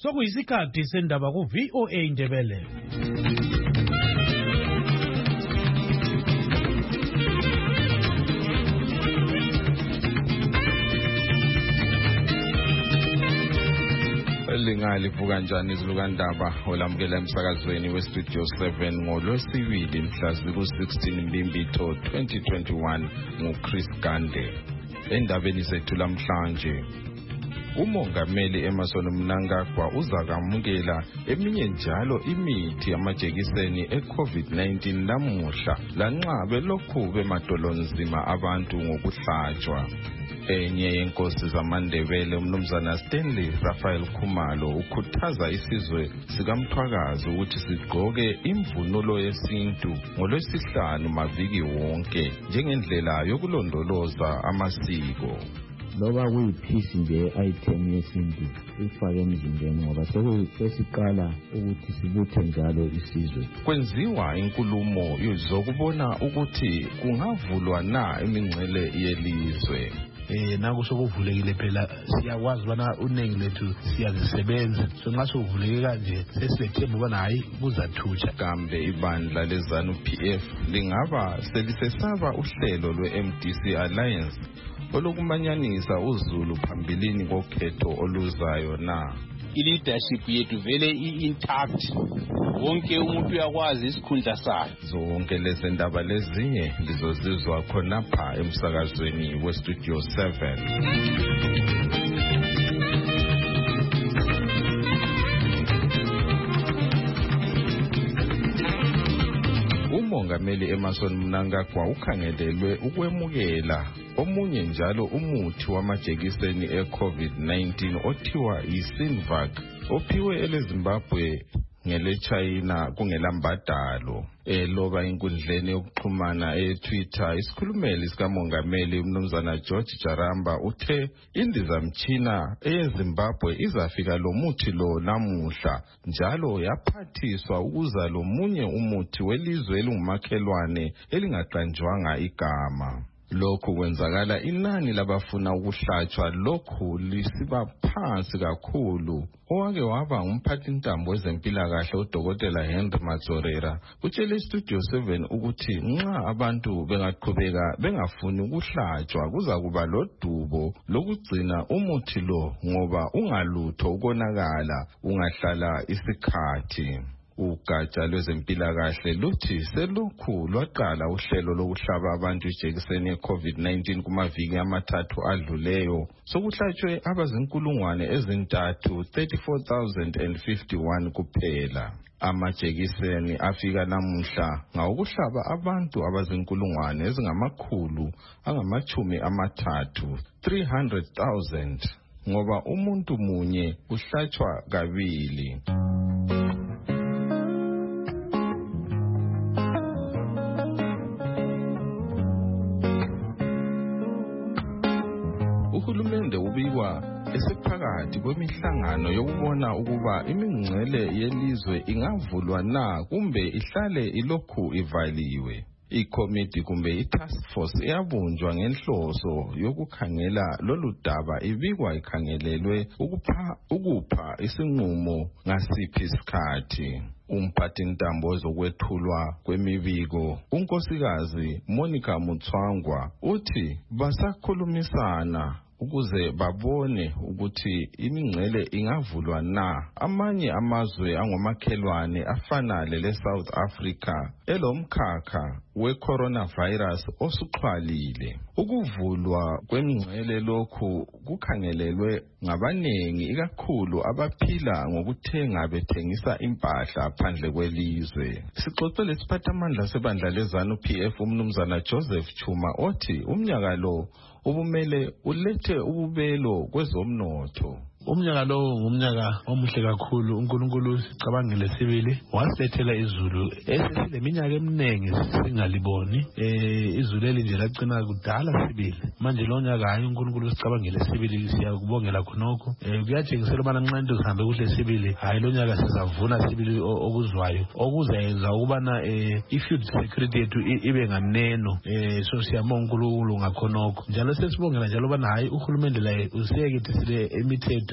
Sokuyisikhathi sendaba ku VOA Indebele. Lingalivuka njani izilukandaba olamukela emsakazweni weStudio 7 ngoLwesibili mhla ziku-16 Mbimbitho 2021 nguChris Gande. Endabeni zethu lamhlanje, uMongameli Emmerson Mnangagwa uzakamukela eminye njalo imithi yamajekiseni eCovid-19 namuhla lanxa belokhu bemadolonzima abantu ngokuhlatshwa. Enye yenkosi zamaNdebele uMnumzana Stanley Raphael Khumalo ukhuthaza isizwe sikaMthwakazi ukuthi sigqoke imvunulo yesintu ngoLwesihlanu maviki wonke njengendlela yokulondoloza amasiko. Loba kuyiphisi nje item yesintu ifake emzimbeni ngoba sesiqala ukuthi sibuthe njalo isizwe. Kwenziwa inkulumo yozokubona ukuthi kungavulwa na imingcele yelizwe. Naku sokuvulekile phela siyakwazi bana uningi lethu siyazisebenza so nxa sokuvuleke kanje sesilethemba ubana hayi kuzathutsha. Kambe ibandla leZANU-PF lingaba selisesaba uhlelo lwe-MDC Alliance olokumanyanisa uZulu phambilini kokhetho oluzayo na? I-leadership yethu vele i-intact, wonke umuntu uyakwazi isikhundla sakhe. Zonke lezi ndaba lezinye lizozizwa khonapha emsakazweni weStudio 7. uMongameli Emmerson Mnangagwa ukhangelelwe ukwemukela omunye njalo umuthi wamajekiseni eCovid-19 othiwa iSinovac ophiwe eleZimbabwe ngeleChina kungelambadalo. Eloba inkundleni yokuxhumana eTwitter, isikhulumeli sikaMongameli uMnumzana George Jaramba uthe indizamtshina eyeZimbabwe izafika lo muthi lo namuhla njalo yaphathiswa ukuza lo munye umuthi welizwe elingumakhelwane elingaqanjwanga igama. Lokhu kwenzakala inani labafuna ukuhlatshwa lokhu lisiba phansi kakhulu. Owake waba umphathintambo wezempilakahle uDokotela Henry Matsorera utshele iStudio 7 ukuthi nxa abantu bengaqhubeka bengafuni ukuhlatshwa kuzakuba lodubo lokugcina umuthi lo ngoba ungalutho ukonakala ungahlala isikhathi. Ugatsha lwezempilakahle luthi selokhu lwaqala uhlelo lokuhlaba abantu ijekiseni ye-COVID-19 kumaviki amathathu adluleyo sokuhlatshwe abazinkulungwane ezintathu 34,051 kuphela. Amajekiseni afika namuhla ngawokuhlaba abantu abazinkulungwane ezingamakhulu angamachumi amathathu 300,000 ngoba umuntu munye uhlatshwa kabili. Uhulumende ubikwa esephakathi kwemihlangano yokubona ukuba imingcele yelizwe ingavulwa na kumbe ihlale ilokhu ivaliwe. Ikomiti kumbe itask force eyabunjwa ngenhloso yokukhangela lolu daba ibikwa ikhangelelwe ukupha isinqumo ngasiphi isikhathi. Umphathintambo wezokwethulwa kwemibiko unkosikazi Monica Mutswangwa uthi basakhulumisana ukuze babone ukuthi imingcele ingavulwa na. Amanye amazwe angomakhelwane afana leSouth Africa elomkhakha we-coronavirus osuxhwalile. Ukuvulwa kwemingcele lokhu kukhangelelwe ngabanengi ikakhulu abaphila ngokuthenga bethengisa impahla phandle kwelizwe. Sixoxe lesiphathamandla sebandla leZANU-PF uMnumzana Joseph Chuma othi umnyaka lo ubumele ulethe ububelo kwezomnotho. Umnyaka lo ngumnyaka omuhle kakhulu. uNkulunkulu sicabangele sibili wasilethela izulu esileminyaka eminingi singaliboni. Izulu elinje lagcina kudala sibili. Manje lo nyaka hayi uNkulunkulu sicabangele sibili siyakubongela khonokho. Kuyatshengisela ubana nxa into zihambe kuhle sibili hayi lo nyaka sizavuna sibili okuzwayo okuzayenza ukubana i-food security yethu ibe nganeno. So siyabonga uNkulunkulu ngakhonokho. Njalo sesibongela njalo ubana hayi uhulumende laye usiyeketisile imithetho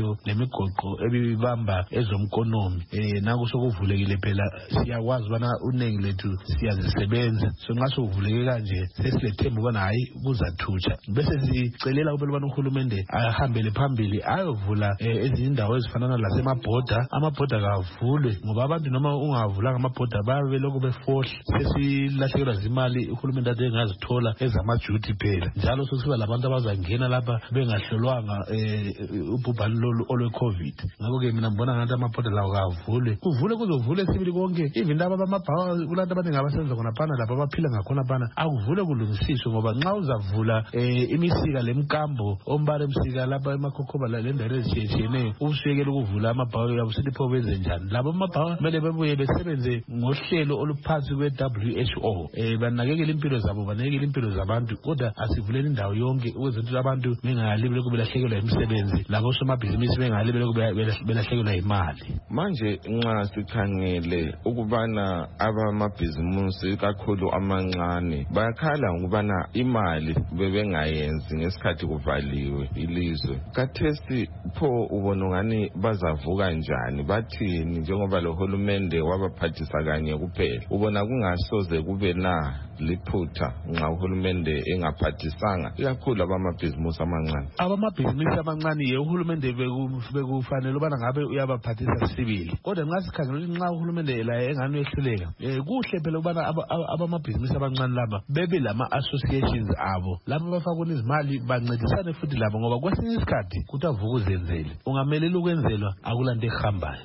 imithetho nemigoqo ebibamba ezomkonomi naku sokuvulekile phela siyakwazi bana unengi lethu siyazisebenza so nxa sokuvuleke kanje sesilethemba ubana hayi kuzathutsha bese sicelela ubana uhulumende ahambele phambili ayovula ezinye indawo ezifanana lasemabhoda amabhoda kavulwe ngoba abantu noma ungavulanga amabhoda babe belokhu befohla sesilahlekelwa zimali uhulumende ade engazithola ezamajuti phela njalo sokusiba labantu abazangena lapha bengahlolwanga ubhubhane lolu olwe-COVID. Ngakho-ke mina ngibona ngathi amabhoda lawo kavulwe kuzovule sibili konke even laba bamabhawa kulantu abaningi abasenza khona phana lapha abaphila ngakhona phana akuvule kulungisiswe ngoba nxa uzavula imisika lemkambo ombala emsika lapha emakhokhoba le ndawo ezitshiyetshiyeneyo ubusekela ukuvula amabhawa yabo silipho benze njani labo amabhawa kumele bebuye besebenze ngohlelo oluphansi kwe-WHO banakekele impilo zabo banakekele impilo zabantu kodwa asivuleni indawo yonke ukwenzela ukuthi abantu bengalibele lokhu belahlekelwa imisebenzi labo somabhizinisi bengalibele lokhu belahlekelwa imali. Manje nxa sikhangele ukubana abamabhizinisi kakhulu amancane bayakhala ngokubana imali bebengayenzi ngesikhathi kuvaliwe ilizwe. Kathesi pho ubona ngani bazavuka njani bathini njengoba lo hulumende wabaphathisa kanye kuphela ubona kungasoze kube na liphutha nxa uhulumende engaphathisanga ikakhulu abamabhizinisi amancane. Abamabhizinisi amancane uhulumende bekufanele ubana ngabe uyabaphathisa sibili kodwa nxa sikhangela ukuthi nxa uhulumende laye engani uyehluleka kuhle phela ubana abamabhizinisi abancane laba bebe lama-associations abo lapho bafakuna izimali bancedisane futhi labo ngoba kwesinye isikhathi kuthi avuka uzenzele ungamelela ukwenzelwa akulanto ehambayo.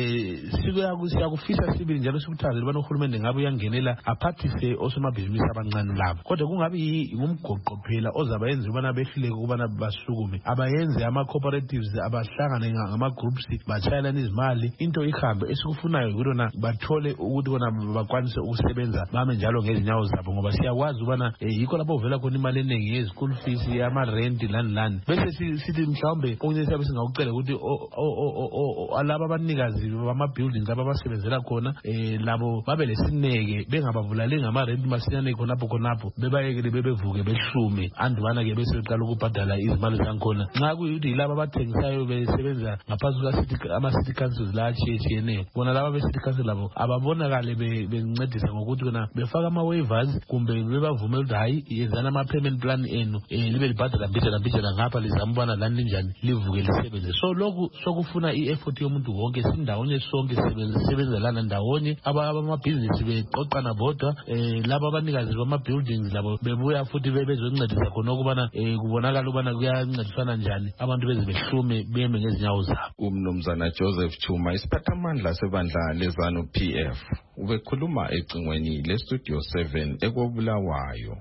Siyakufisa sibili njalo sikuthandele ubana uhulumende ngabe uyangenela aphathise osomabhizinisi abancane labo kodwa kungabi ngumgoqo phela ozabayenza ubana behluleke ukubana basukume abayenze ama-cooperatives abahlangane ngama-groups batshayelana izimali into ihambe esikufunayo kuyona bathole ukuthi bona bakwanise ukusebenza bame njalo ngezinyawo zabo ngoba siyakwazi ubana yikho lapho uvela khona imali eningi ye-school fees yamarenti lani bese sithi mhlawumbe okunye siyabe singakucela ukuthi alaba abanikazi bama-buildings laba abasebenzela khona labo babe lesineke bengabavulali ngamarenti masinyane khonapho bebayekele bebevuke behlume andubana-ke bese beqala ukubhadala izimali zankhona nxa kuyikuthi yilaba abathengisayo besebenza ngaphansi ama-city councils la atshiyetshiyeneyo bona laba be-city council labo ababonakale bencedisa ngokuthi kona befaka ama-waivers kumbe bebavumela ukuthi hayi yenzani ama-payment plan enu libe libhadala mbijana ngapha lizama ubana lani linjani livuke lisebenze so lokhu sokufuna i-effort yomuntu wonke sindawonye sonke sisebenzelana ndawonye abamabhizinisi beqoqana bodwa laba abanikazi bama-buildings labo bebuya futhi bezoncedisa khona ukubana kubonakala ukubana kuyancedisana njani abantu beze behlume beme ngezinyawo zabo. Umnumzana Joseph Chuma isiphathamandla sebandla lezanu PF ubekhuluma ecingweni lestudio 7 ekobulawayo.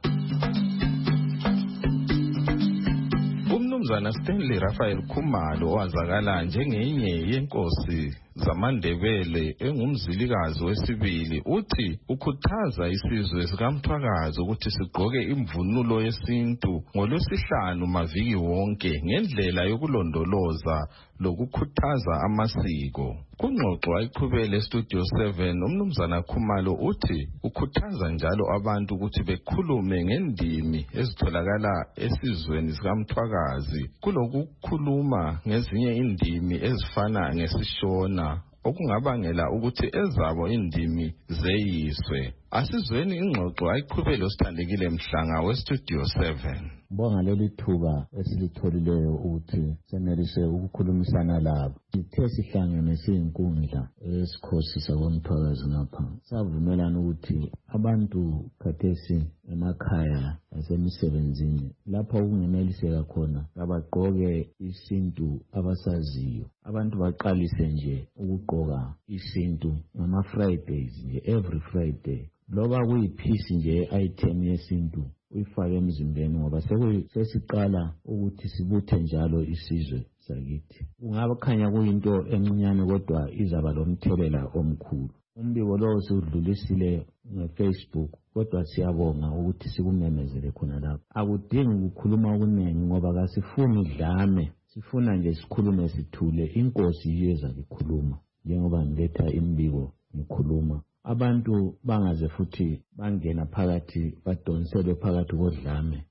Umnumzana Stanley Raphael Khumalo owazakala njengenye yenkosi zamandebele engumzilikazi wesibili uthi ukhuthaza isizwe sikaMthwakazi ukuthi sigqoke imvunulo yesintu ngolwesihlanu maviki wonke ngendlela yokulondoloza lokukhuthaza amasiko. Kungxoxo ayiqhubele estudio 7 umnumzana Khumalo uthi ukhuthaza njalo abantu ukuthi bekhulume ngendimi ezitholakala esizweni sikaMthwakazi kulokukhuluma ngezinye indimi ezifana ngesishona okungabangela ukuthi ezabo indimi zeyiswe. Asizweni ingxoxo ayiqhubele osithandekile Mhlanga westudio 7. Bonga leli thuba esilitholileyo ukuthi senelise ukukhulumisana labo. Sithe sihlangene siyinkundla esikhosi sakwamthwakazi ngapha savumelana ukuthi abantu khathesi emakhaya nasemisebenzini lapho okungeneliseka khona abagqoke isintu abasaziyo. Abantu baqalise nje ukugqoka isintu ngama-Fridays nje every Friday loba kuyiphisi nje item yesintu uyifake emzimbeni ngoba sesiqala ukuthi sibuthe njalo isizwe sakithi. Kungakhanya kuyinto encinyane kodwa izaba lomthelela omkhulu. Umbiko lowo siwudlulisile ngeFacebook kodwa siyabonga ukuthi sikumemezele khona lapho. Akudingi ukukhuluma okuningi ngoba kasifuni dlame sifuna nje sikhulume sithule. Inkosi iyeza likhuluma njengoba ngiletha imbiko ngikhuluma. Abantu bangaze futhi bangena phakathi badonselwe phakathi kodlame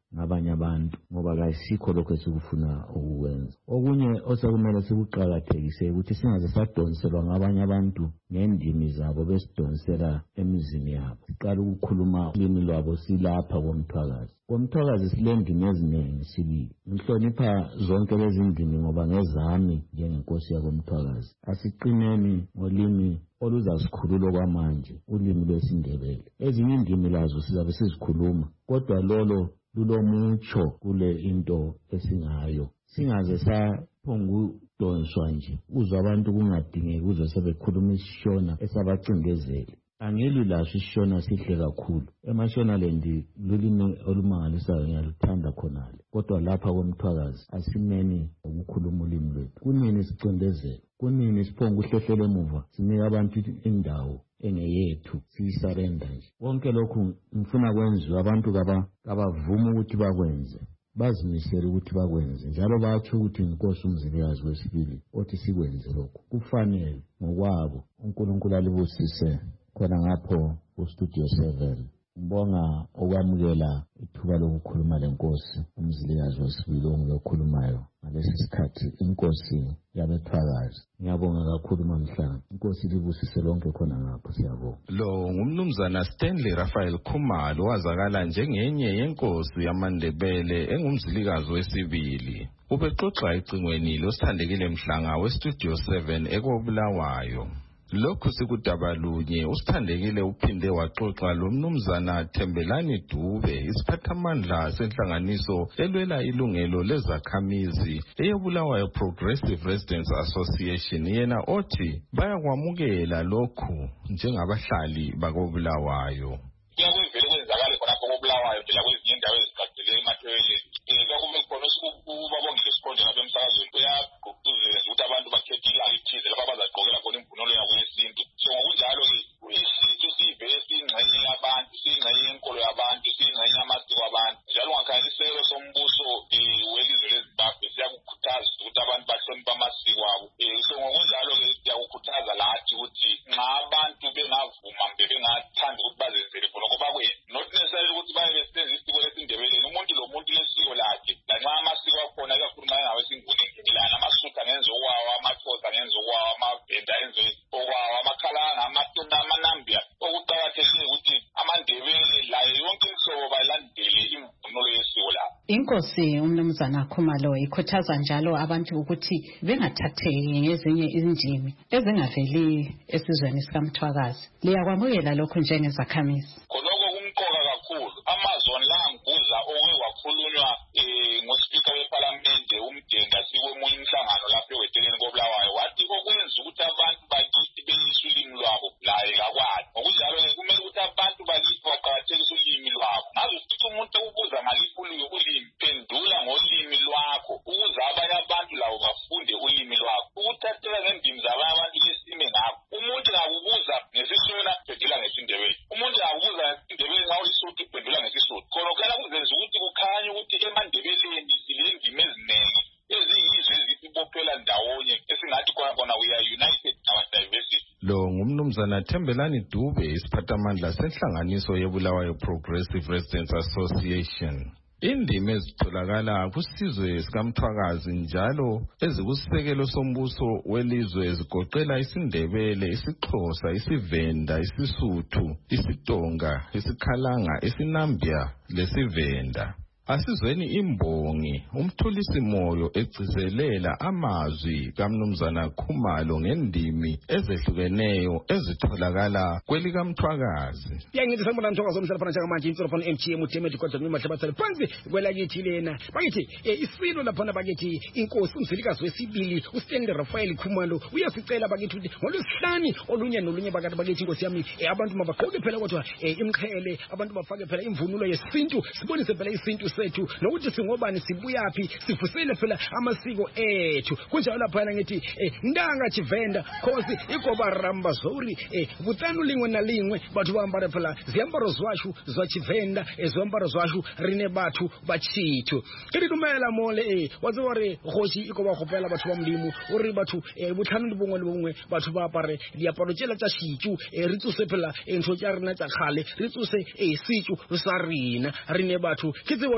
ngabanye abantu ngoba kayisikho lokho esikufuna ukukwenza. Okunye osekumele sikuqakathekise ukuthi singaze sadonselwa ngabanye abantu ngendimi zabo besidonsela emizini yabo. Siqala ukukhuluma ulimi lwabo silapha koMthwakazi. KoMthwakazi silendimi eziningi sibili. Ngihlonipha zonke lezi ndimi ngoba ngezami njengenkosi yakoMthwakazi. Asiqineni ngolimi oluzasikhulula kwamanje, ulimi lwesiNdebele. Ezinye indimi lazo sizabe sizikhuluma, kodwa lolo lulomutsho kule into esingayo. Singaze saphongudonswa nje uzwa abantu kungadingeki uzwe sebekhuluma isishona esabacindezeli. Angilwi laso isishona sihle kakhulu. EmaShonaland lulimi olumangalisayo ngiyaluthanda khonale. Kodwa lapha koMthwakazi asimeni ukukhuluma ulimi lwethu. Kunini sicindezela? Kunini siphonga uhlehlela emuva sinika abantu indawo engeyethu siyisarenda nje? Konke lokhu ngifuna kwenziwe abantu kabavuma ukuthi bakwenze, bazimisele ukuthi bakwenze, njalo batsho ukuthi inkosi uMzilikazi wesibili othi sikwenze lokhu kufanele ngokwabo. uNkulunkulu alibusise khona ngapho kuStudio 7. Ngibonga okwamukela ithuba lokukhuluma lenkosi uMzilikazi wesibili ongiyokhulumayo ngalesi sikhathi, inkosi yabeThwakazi. Ngiyabonga kakhulu Mamhlanga. Inkosi libusise lonke khona ngapho, siyabonga. Lo ngumnumzana Stanley Raphael Khumalo owazakala njengenye yenkosi yamaNdebele engumzilikazi wesibili. Ubexoxa ecingweni losithandekile Mhlanga weStudio 7 eKobulawayo. Lokhu sikudabalunye usithandekile uphinde waxoxa lomnumzana Thembelani Dube, isiphathamandla senhlanganiso elwela ilungelo lezakhamizi eyeBulawayo Progressive Residents Association, yena othi bayakwamukela lokhu njengabahlali bakoBulawayo. Kuyakuvele kwenzakala khona koBulawayo phela kwezinye indawo ezigcwele emathoyeleni. Kwakume khona ukubabongela isikhonde lapha emsakazweni kuyagqugquzela ukuthi abantu bakhethe ilanga elithize lapha bazagqokela khona imvunulo yabo yesintu. So ngokunjalo-ke isintu siyivele siyingxenye yabantu, siyingxenye yenkolo yabantu, siyingxenye yamasiko abantu. Njalo ngakhanyiselo sombuso welizwe leZimbabwe siyakukhuthaza ukuthi abantu bahloniphe amasiko abo. So ngokunjalo-ke siyakukhuthaza lathi ukuthi nxa abantu bengavuma bengathanda ukuthi bazenzele khona bakwenze, not necessarily ukuthi baye besenze isiko lesiNdebeleni. Umuntu lo muntu lesiko lakhe, lanxa amasiko akhona ikakhulumayo ngawe singuni engilana, amaSutha ngenza okwawo, amaXhosa ngenza okwawo, amaVenda enze okwawo, amakhalanga, amaTona, amanambia. Okuqakathekile ukuthi amaNdebele layo yonke imihlobo bayilandele imvunulo yesiko labo. Inkosi uMnumzana Khumalo ikhuthaza njalo abantu ukuthi bengathatheki ngezinye indimi ezingaveli esizweni sikaMthwakazi. Liyakwamukela lokho njengezakhamizi? Khonoko kumqoka kakhulu. Amazon la ngibuza okwakhulunywa ngoSpeaker weParliament uMdenga sikwemunye umhlangano lapha eweteleni koBulawayo, wathi okwenza ukuthi abantu bakithi beyise ulimi lwabo laye kakwazi. Ngokunjalo-ke kumele ukuthi abantu bakithi baqakathekise ulimi lwabo. Ngaze usithi umuntu ukubuza ngaliphi ulimi, pendula ngolimi lwakho ukuze abanye abantu labo bafunde ulimi lwakho. Ukuthathela ngendimi zabanye abantu lisime ngakho. Umuntu ngakubuza ngesishona pendula ngesiNdebele, umuntu ngakubuza ngesindebele nxa ulisuthu pendula ngesisuthu. Khona kuyala kuzenza ukuthi kukhanye ukuthi eMandebeleni silendimi eziningi eziyizo ezisibophela ndawonye esingathi khona we are united in our diversity. Lo ngumnumzana Thembelani Dube, isiphathamandla senhlanganiso yeBulawayo Progressive Residents Association. Indima ezitholakala kusizwe sikaMthwakazi njalo ezikusekelo sombuso welizwe zigoqela isiNdebele, isiXhosa, isiVenda, isiSuthu, isiTonga, isikhalanga, isinambia lesivenda. Asizweni imbongi umthulisi moyo egcizelela amazwi kaMnumzana Khumalo ngendimi ezehlukeneyo ezitholakala kwelikaMthwakazi. Yangithi sambona Mthwakazi omhlala njengamanje insolo phana MTM uThemedi kodwa nomahlabathale phansi kwelakithi lena. Bakithi isilo lapha bakithi inkosi uMzilikazi wesibili uStanley Raphael Khumalo uyasicela bakithi ukuthi ngolwesihlanu olunye nolunye bakithi inkosi yami abantu mabaqoke phela kodwa imqhele, abantu bafake phela imvunulo yesintu, sibonise phela isintu sethu nokuthi singobani sibuyaphi sifusele phela amasiko ethu. Kunjalo lapha ngithi ndanga Chivenda khosi igoba ramba zori butanu lingwe na lingwe bathu bambara phela ziambaro zwashu zwa Chivenda ezombaro zwashu rine bathu bachithu kiri kumela mole wazore khosi igoba khopela bathu bamlimu uri bathu butlhano le bongwe bathu ba apare diaparo tshela tsa shithu re tsose phela ntho tsa rena tsa khale re tsose sithu sa rina rine bathu ke tse gore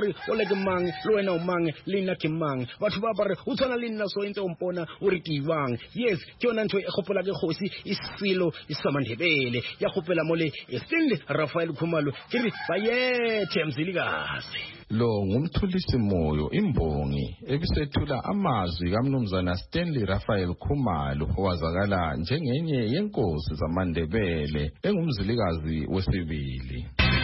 re o le ke mang le wena o mang le nna ke mang batho ba re o tshwana le nna so ntse o mpona o re ke ibang yes ke yona ntho e gopola ke kgosi Isilo isamandebele ya gopela mole Stanley Raphael Khumalo ke re bayethe Mzilikazi. Lo ngumthulisi moyo imbongi ebisethula amazwi kaMnumzana Stanley Raphael Khumalo owazakala njengenye yenkosi zamaNdebele engumzilikazi wesibili.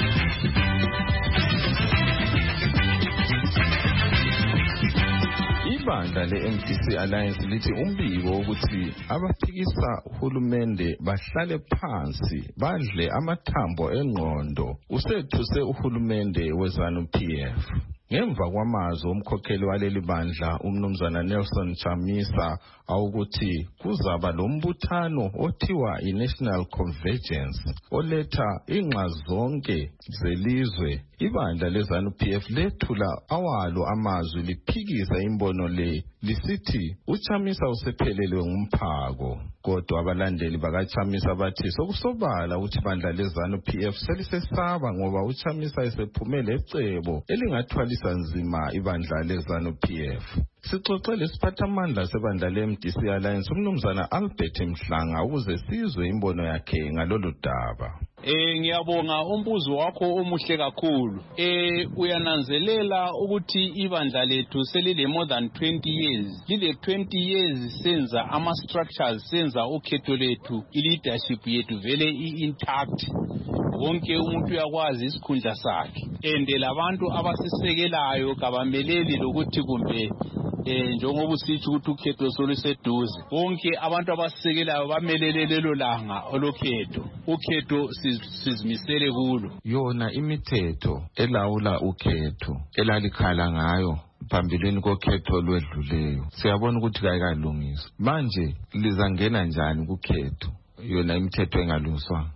Ibandla le-MDC Alliance lithi umbiko ukuthi abaphikisa uhulumende bahlale phansi badle amathambo engqondo usethuse uhulumende weZANU-PF. Ngemva kwamazwi omkhokheli waleli bandla uMnumzana Nelson Chamisa awukuthi kuzaba lombuthano othiwa iNational Convergence oletha inxa zonke zelizwe. Ibandla leZANU-PF lethula awalo amazwi liphikisa imbono le lisithi uChamisa usephelelwe ngumphako. Kodwa abalandeli bakaChamisa bathi sokusobala ukuthi ibandla leZANU-PF selisesaba ngoba uChamisa esephumele ecebo elingathwalisa nzima ibandla leZANU-PF. Sixoxe lesiphathamandla sebandla le-MDC Alliance uMnumzana Albert Mhlanga ukuze sizwe imbono yakhe ngalolu daba. Ngiyabonga umbuzo wakho omuhle kakhulu. Uyananzelela ukuthi ibandla lethu selile more than 20 years. Lile 20 years senza ama structures, senza ukhetho lethu, leadership yethu vele intact. Wonke umuntu yakwazi isikhundla sakhe. Labantu abasisekelayo kabameleli lokuthi kumbe njengoba usithi ukuthi ukhetho soluseduze. Wonke abantu abasisekelayo bamelele lelo langa olokhetho. Ukhetho sizimisele kulo. Yona imithetho elawula ukhetho elalikhala ngayo phambilini kokhetho lwedluleyo siyabona ukuthi kayikalungiswa. Manje lizangena njani kukhetho yona imithetho engalungiswa?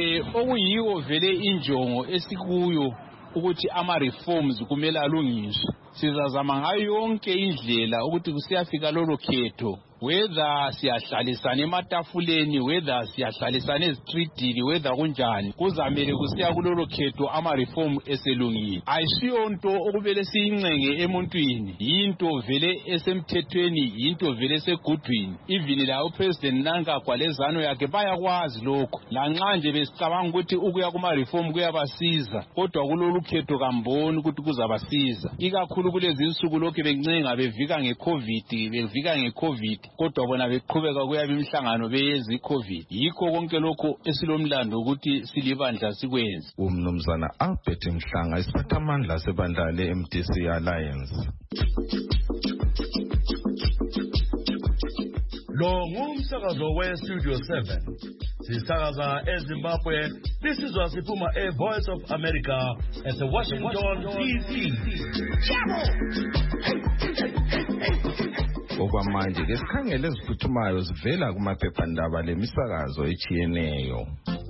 Okuyiwo vele injongo esikuyo ukuthi ama reforms kumele alungiswe. Sizazama ngayo yonke indlela ukuthi kusiyafika lolo khetho, whether siyahlalisana ematafuleni, whether siyahlalisana ezitreetini, whether kunjani, kuzamele kusiya kulolo khetho ama reform eselungile. Ayisiyonto okubele siyincenge emuntwini, yinto vele esemthethweni, yinto vele esegudwini. Even la uPresident Mnangagwa lezano yakhe bayakwazi lokho. Lanxa nje besicabanga ukuthi ukuya kuma reform kuyabasiza, kodwa kulolu khetho kamboni ukuthi kuzabasiza. Ikakhulu kulezi insuku lokho bencenga bevika ngeCovid, kodwa bona beqhubeka kuyaba imihlangano beyeza iCovid. Yikho konke lokho esilomlando ukuthi silibandla sikwenze. uMnumzana Albert Mhlanga isiphathamandla sebandla le-MDC Alliance. Lo ngumsakazo we-Studio 7. Sisakaza eZimbabwe. Sisizwa siphuma eVoice of America eseWashington DC. Okwamanje ke sikhangele eziphuthumayo zivela kumaphephandaba lemisakazo echiyeneyo.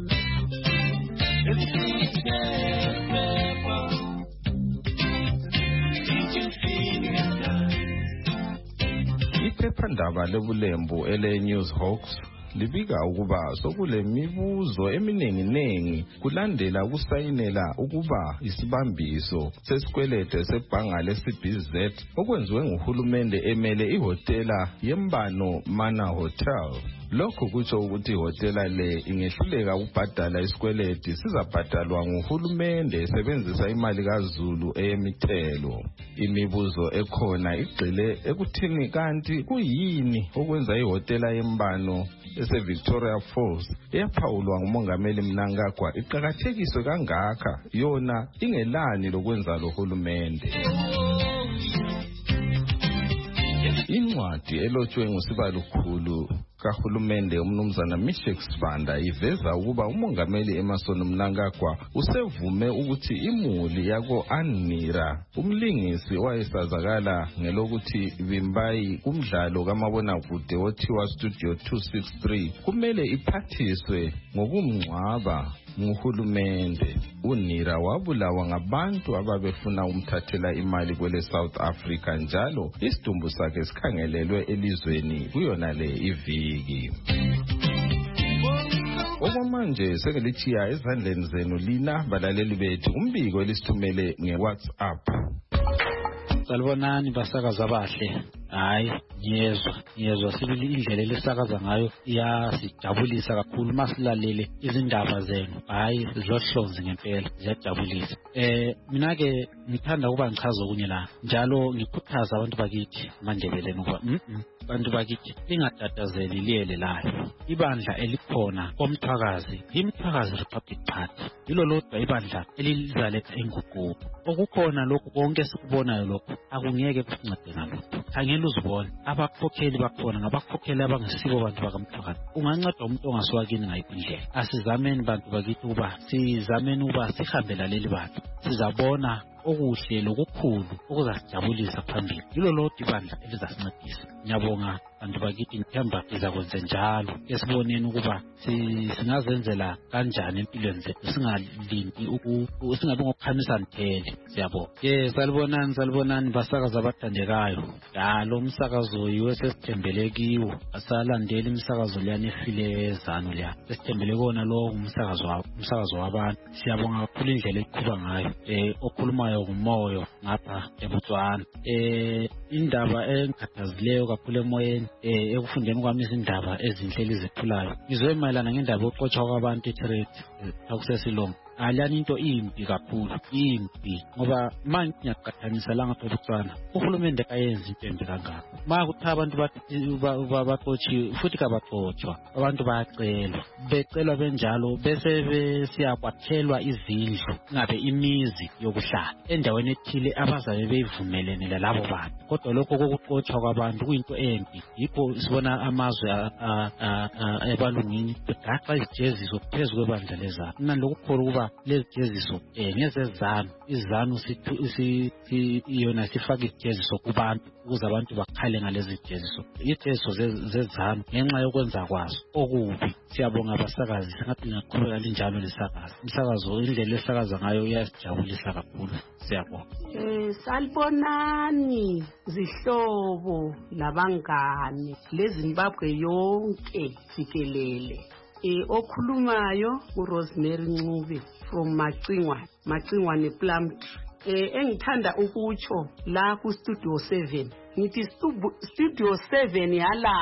Iphephandaba lebulembu ele-News Hawks libika ukuba sokule mibuzo eminingi kulandela ukusayinela ukuba isibambiso sesikwelede sebhanga leCBZ okwenziwe nguhulumende emele ihotela yembano Mana Hotel. Lokho kutsho ukuthi ihotela le ingehluleka ukubhadala isikwelede sizabhadalwa nguhulumende esebenzisa imali kaZulu eyemithelo. Imibuzo ekhona igxile ekuthini kanti kuyini okwenza ihotela yembano eseVictoria Falls eyaphawulwa ngumongameli Mnangagwa iqhakathekiswe kangaka yona ingelani lokwenza lo hulumende. Incwadi elotshwe ngusibalukhulu kahulumende uMnumzana Mishek Sibanda iveza ukuba umongameli Emmerson Mnangagwa usevume ukuthi imuli yako Anira umlingisi owayesazakala ngelokuthi Vimbayi kumdlalo kamabonakude othiwa Studio 263 kumele iphathiswe ngokumngcwaba nguhulumende. UNira wabulawa ngabantu ababefuna umthathela imali kwele South Africa njalo isidumbu sakhe sikhangelelwe elizweni kuyona le iviki. Okwamanje sekelichiya ezandleni zenu lina balaleli bethu umbiko elisithumele ngeWhatsApp. Salibonani basakaza bahle. Hayi, ngiyezwa sibili indlela lesakaza ngayo iyasijabulisa kakhulu masilalele izindaba zenu. Hayi, zilohlonzi ngempela, ziyajabulisa. Mina ke ngithanda ukuba ngichaza okunye la. Njalo ngikhuthaza abantu bakithi mandebeleni ukuba abantu bakithi lingatatazeli liyele layo. Ibandla elikhona komthwakazi, iMthwakazi Republic Party. Yilo lodwa ibandla elizaletha inguquko. Okukhona lokhu konke sikubonayo lokhu akungeke kusincede ngalutho. Angeke uzibone abakhokheli bakhona ngabakhokheli abangesibo abantu bakamthwakazi. Unganceda umuntu ongasiwakini ngayiphi indlela. Asizameni bantu bakithi ukuba sihambela leli bantu. Sizabona okuhle lokukhulu okuzasijabulisa phambili. Yilo lodwa ibandla elizasincedisa. Ngiyabonga bantu bakithi, ngithemba sizakwenza njalo. Esiboneni ukuba singazenzela kanjani empilweni zethu, singabi ngokukhamisa nithele. Siyabonga. Salibonani basakaza abathandekayo. Lo umsakazo yiwo sesithembele kiwo. Asalandeli imisakazo leyana efilezano leya. Sesithembele kona lo umsakazo wabantu. Siyabonga kakhulu indlela eqhuba ngayo. Okhulumayo ngumoyo ngapha eBotswana. Indaba engikhathazileyo kakhulu emoyeni ekufundeni kwami izindaba ezinhle eziphulayo. Ngizwe mayelana ngendaba yokuxotshwa kwabantu eTrade akusesilongo. Aliyani into impi kakhulu, impi. Ngoba manje ngiyaqhathanisa la ngapha eBotswana. Uhulumende kayenza into embi kangaka. Kuthiwa abantu baxotshiwe futhi kabaxotshwa. Abantu becelwa benjalo bese siyakwakhelwa izindlu, ngabe imizi yokuhlala endaweni ethile abazabe beyivumelene lalabo bantu. Kodwa lokho kokuxotshwa kwabantu kuyinto embi. Yikho sibona amazwe ebalungini begaxa izijeziso phezu kwebandla lezanu. Mina lokukhulu ukuba lezi jeziso ngezezanu, izanu yona sifaka ijeziso kubantu ukuze abantu bakhale ngalezi jeziso. Ijeziso zezanu ngenxa yokwenza kwazo okubi. Siyabonga abasakazi, singathi ngaqhubeka linjalo lesakazi. Umsakazo indlela esakaza ngayo iyasijabulisa kakhulu. Siyabonga. Salibonani zihlobo labangane leZimbabwe yonke jikelele. Okhulumayo uRosemary Ncube from Macingwane Plumtree. Engithanda ukutsho la ku Studio 7 ngithi Studio 7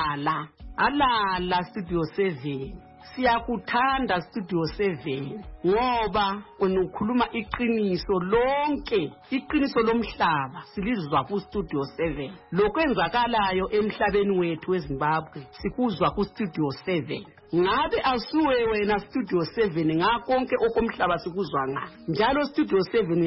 alala Studio 7. Siyakuthanda Studio 7 ngoba ukhuluma iqiniso lonke, iqiniso lomhlaba silizwa ku Studio 7. Lokwenzakalayo emhlabeni wethu weZimbabwe sikuzwa ku Studio 7. Ngabe asuwe wena Studio 7 ngakonke okomhlaba sikuzwa ngayo. Njalo Studio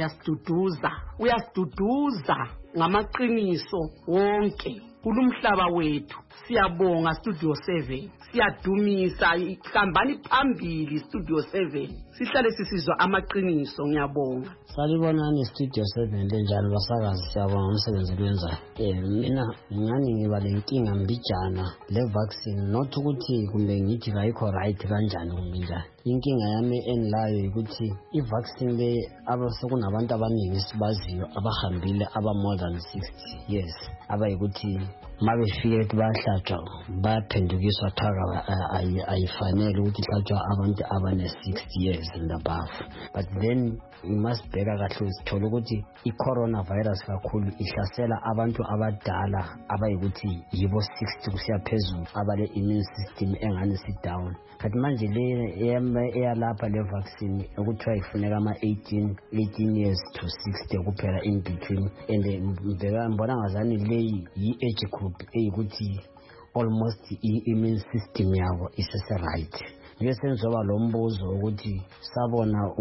7 uyasiduduza ngamaqiniso wonke kulumhlaba wethu. Siyabonga Studio 7. Siyadumisa, ihambani phambili Studio 7. Sihlale sisizwa amaqiniso. Ngiyabonga. Salibonani Studio 7 lenjalo basakazi, siyabonga umsebenzi wenza. Mina ngani ngiba lenkinga mbijana le vaccine, not ukuthi kumbe ngithi ayikho right kanjani kumbe njani. Inkinga yami enlayo ukuthi i-vaccine le abasokunabantu abaningi sibaziyo abahambile aba more than 60 years abayikuthi mabefike ukuthi bahlatshwa baphendukiswa thaka ayifanele ukuthi ihlatshwa abantu abane 60 years and above. But then we must beka kahle sithola ukuthi i-coronavirus kakhulu ihlasela abantu abadala abayikuthi yibo 60 kusiya phezulu abale immune system engane sit down. Kanti manje le eyalapha le vaccine ukuthiwa ifuneka ama 18 years to 60 kuphela in between, and mbona ngazani le yi-age group eyikuthi almost i-immune system yabo isese right. Ngesenzoba lo mbuzo ukuthi sabona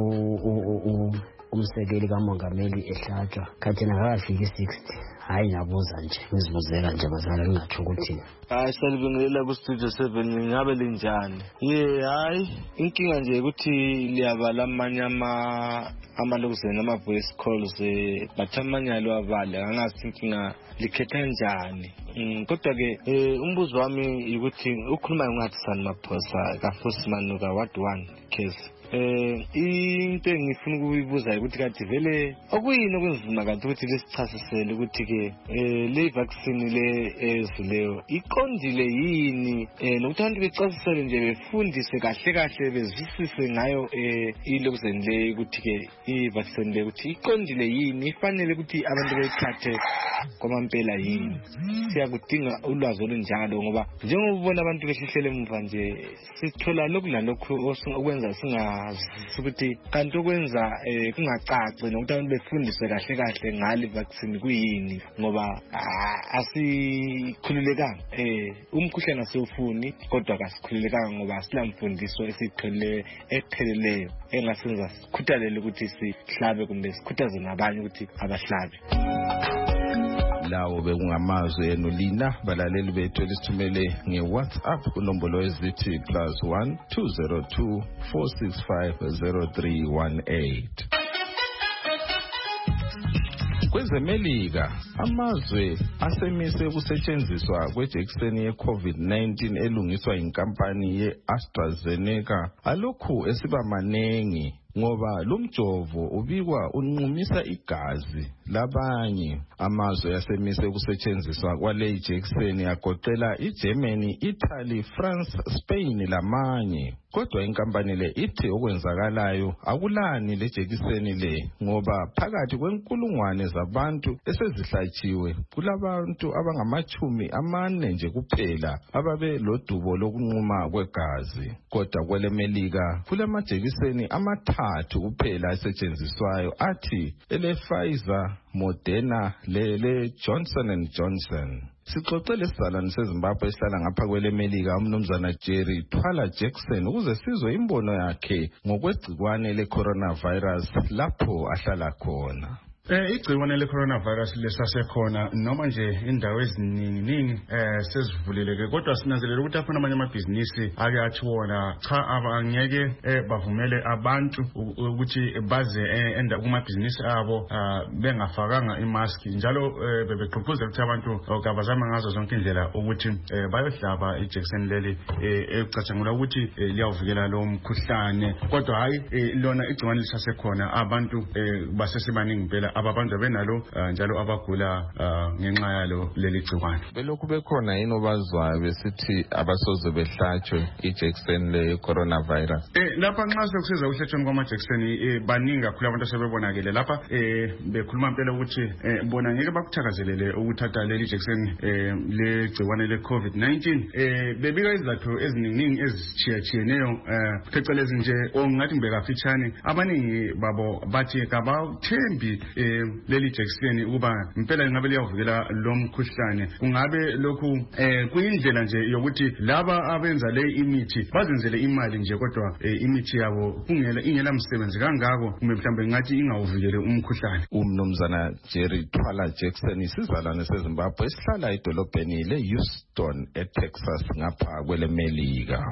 umsekeli kamongameli ehlatshwa khathi nakafika 60. Hayi ngiyabuza nje, ngizibuzela nje bazala ngingatsho ukuthi salibingelela ku Studio 7 ngabe linjani. Hayi inkinga nje ukuthi liyabala amanye amalokuzeni ama voice calls but amanye alwabale angazi inkinga likhetha njani. Kodwa ke umbuzo wami ukuthi ukhuluma ngathi Sani Maphosa ka Fosman ka Ward 1 case into engifuna ukuyibuza ukuthi kanti vele okuyini okunzima kanti ukuthi lesichasisele ukuthi ke le vaccine le ezileyo iqondile yini nokuthi abantu becasisele nje befundise kahle kahle bezwisise ngayo ilokuzeni le ukuthi ke i-vaccine le ukuthi iqondile yini ifanele ukuthi abantu beyithathe kwamampela yini. Siyakudinga ulwazi olunjalo ngoba njengoba ubona abantu behlehlele emuva nje sithola lokhu lalokhu okwenza singazi ukuthi kanti okwenza kungacaci nokuthi abantu befundiswe kahle kahle ngale vaccine kuyini ngoba asikhululekanga umkhuhlane asiwufuni kodwa kasikhululekanga ngoba asilamfundiso esiqhelile epheleleyo engasenza sikhuthalele ukuthi sihlabe kumbe sikhuthaze nabanye ukuthi abahlabe. Lawo bekungamazwe enu lina balaleli bethu elisithumele nge-WhatsApp kunombolo ezithi +1 202 465 0318. KwezeMelika amazwe asemise ukusetshenziswa kwejekiseni ye-COVID-19 elungiswa inkampani ye-AstraZeneca alokhu esiba manengi ngoba lumjovo ubikwa unqumisa igazi labanye. Amazwe yasemise ukusetshenziswa kwale ijekiseni yagoqela iGermany, Italy, France, Spain lamanye. Kodwa inkampani le ithi okwenzakalayo akulani le jekiseni le ngoba phakathi kwenkulungwane zabantu esezihlatshiwe kulabantu abangama-40 nje kuphela ababe lodubo lokunquma kwegazi. Kodwa kweleMelika kulamajekiseni amathathu kuphela asetshenziswayo athi ele Pfizer, Moderna le Johnson & Johnson. Sixoxe lesizalwane seZimbabwe esihlala ngapha kweleMelika umnumzana Jerry Twala Jackson ukuze sizwe imbono yakhe ngokwegcikwane le-coronavirus lapho ahlala khona. Igcikwane le-coronavirus lesasekhona noma nje indawo eziningi sezivuleleke kodwa sinanzelela ukuthi akhona amanye amabhizinisi ake athi wona cha abangeke bavumele abantu ukuthi baze kumabhizinisi abo bengafakanga imask njalo bebegqugquzela ukuthi abantu kabazama ngazo zonke indlela ukuthi bayohlaba ijekiseni leli ecatshangula ukuthi liyawuvikela lo mkhuhlane kodwa hayi lona igcikwane lisasekhona abantu basesibaningi impela ababantu benalo njalo abagula ngenxa yalo leli gcikwane. Belokhu bekhona yini obazwayo besithi abasoze behlatshwe ijekiseni le-coronavirus? Lapha nxa sekusiza ukuhlatshweni kwamajekiseni baningi kakhulu abantu asebebonakele lapha bekhuluma mpela ukuthi bona ngeke bakuthakazelele ukuthatha leli jekiseni legcikwane le-COVID-19. Bebika izathu eziningi ezitshiyatshiyeneyo phecelezi nje ongathi ngibekafitshane abaningi babo bathi kabathembi leli jekiseni ukuba impela ingabe liyavulela lo mkhuhlane. Kungabe lokhu kuyindlela nje yokuthi laba abenza le imithi bazenzele imali nje kodwa imithi yabo ingela msebenzi kangako kumbe mhlambe ngathi ingawuvikele umkhuhlane. Umnumzana Jerry Twala Jackson isizalwane seZimbabwe esihlala edolobheni le-Houston eTexas ngapha kweleMelika.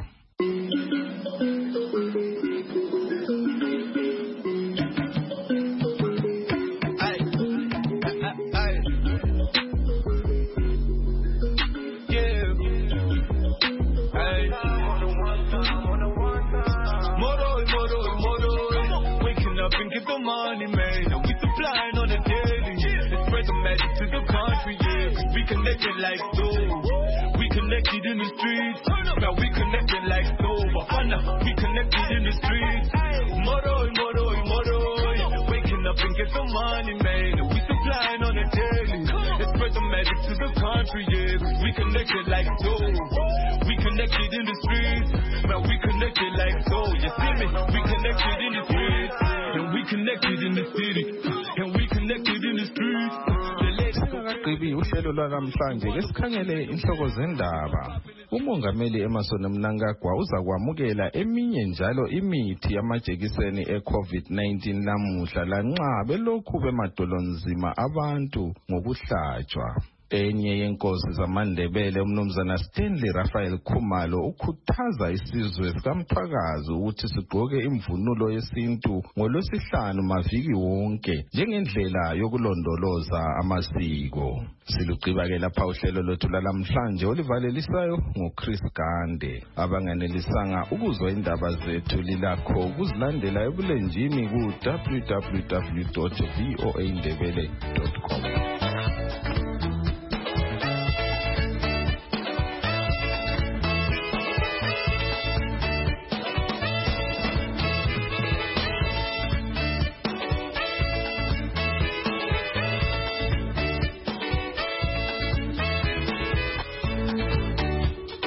Money, man, we supplying on the daily. Let's spread the magic to the country, yeah. Cause we connected like so. We connected in the streets. Now we connected like so. Bafana, we connected in the streets. Moro. Waking up and get some money, man. We supplying on the daily. Let's spread the magic to the country, yeah. Cause we connected like so. We connected in the streets. Now we connected like so. You see me? We connected in the streets. And we connected in the city, and we connected in the streets. Akaqebi uhlelo lwakamhlanje lesikhangele inhloko zendaba. Umongameli Emmerson Mnangagwa uza kwamukela eminye njalo imithi yamajekiseni e-COVID-19 lamuhla lanxa belokhu bemadolonzima abantu ngokuhlatshwa. enye yenkosi zamaNdebele umnumzana Stanley Raphael Khumalo ukhuthaza isizwe sikaMthwakazi ukuthi sigqoke imvunulo yesintu ngolwesihlanu maviki wonke njengendlela yokulondoloza amasiko. Siluqiba-ke lapha uhlelo lwethu lalamhlanje olivalelisayo nguChris Gande. Abanganelisanga ukuzwa indaba zethu lilakho ukuzilandela ebulenjini ku www.voaindebele.com.